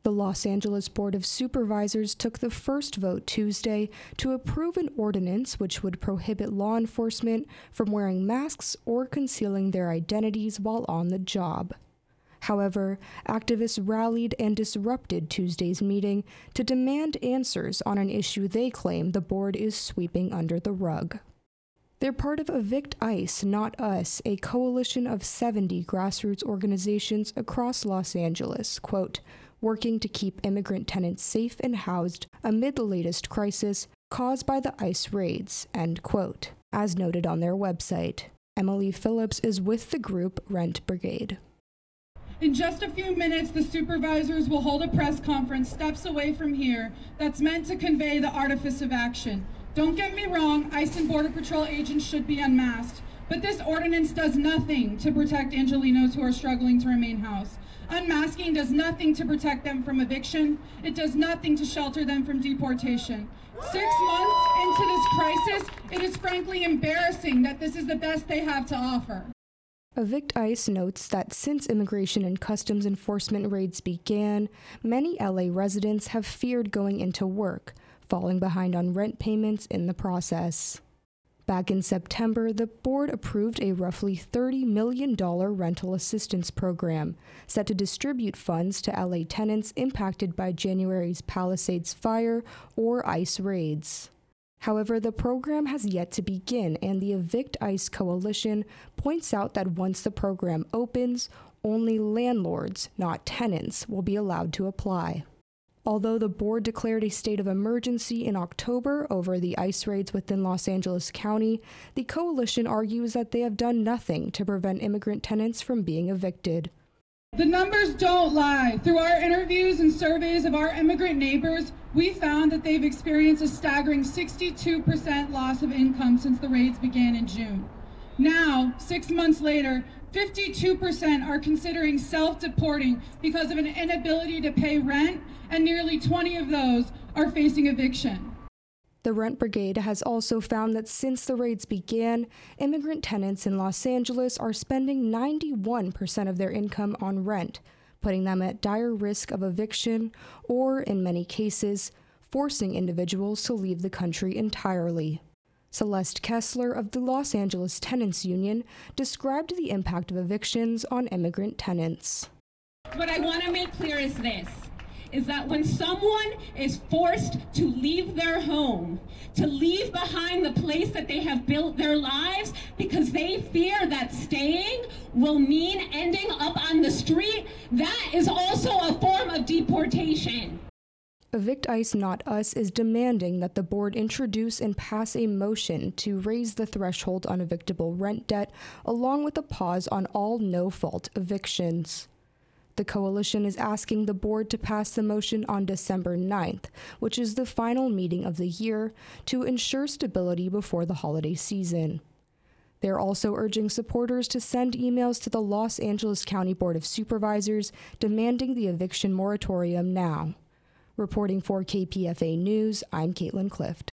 The Los Angeles Board of Supervisors took the first vote Tuesday to approve an ordinance which would prohibit law enforcement from wearing masks or concealing their identities while on the job. However, activists rallied and disrupted Tuesday's meeting to demand answers on an issue they claim the board is sweeping under the rug. They're part of Evict ICE, Not Us, a coalition of 70 grassroots organizations across Los Angeles, quote, working to keep immigrant tenants safe and housed amid the latest crisis caused by the ICE raids, end quote, as noted on their website. Emily Phillips is with the group Rent Brigade. In just a few minutes, the supervisors will hold a press conference steps away from here that's meant to convey the artifice of action. Don't get me wrong, ICE and Border Patrol agents should be unmasked, but this ordinance does nothing to protect Angelenos who are struggling to remain housed. Unmasking does nothing to protect them from eviction. It does nothing to shelter them from deportation. 6 months into this crisis, it is frankly embarrassing that this is the best they have to offer. Evict ICE notes that since Immigration and Customs Enforcement raids began, many LA residents have feared going into work, falling behind on rent payments in the process. Back in September, the board approved a roughly $30 million rental assistance program set to distribute funds to LA tenants impacted by January's Palisades fire or ICE raids. However, the program has yet to begin, and the Evict ICE Coalition points out that once the program opens, only landlords, not tenants, will be allowed to apply. Although the board declared a state of emergency in October over the ICE raids within Los Angeles County, the coalition argues that they have done nothing to prevent immigrant tenants from being evicted. The numbers don't lie. Through our interviews and surveys of our immigrant neighbors, we found that they've experienced a staggering 62% loss of income since the raids began in June. Now, 6 months later, 52% are considering self-deporting because of an inability to pay rent, and nearly 20 of those are facing eviction. The Rent Brigade has also found that since the raids began, immigrant tenants in Los Angeles are spending 91% of their income on rent, putting them at dire risk of eviction or, in many cases, forcing individuals to leave the country entirely. Celeste Kessler of the Los Angeles Tenants Union described the impact of evictions on immigrant tenants. What I want to make clear is this, is that when someone is forced to leave their home, to leave behind the place that they have built their lives because they fear that staying will mean ending up on the street, that is also a form of deportation. Evict ICE Not Us is demanding that the board introduce and pass a motion to raise the threshold on evictable rent debt, along with a pause on all no-fault evictions. The coalition is asking the board to pass the motion on December 9th, which is the final meeting of the year, to ensure stability before the holiday season. They're also urging supporters to send emails to the Los Angeles County Board of Supervisors demanding the eviction moratorium now. Reporting for KPFA News, I'm Caitlin Clift.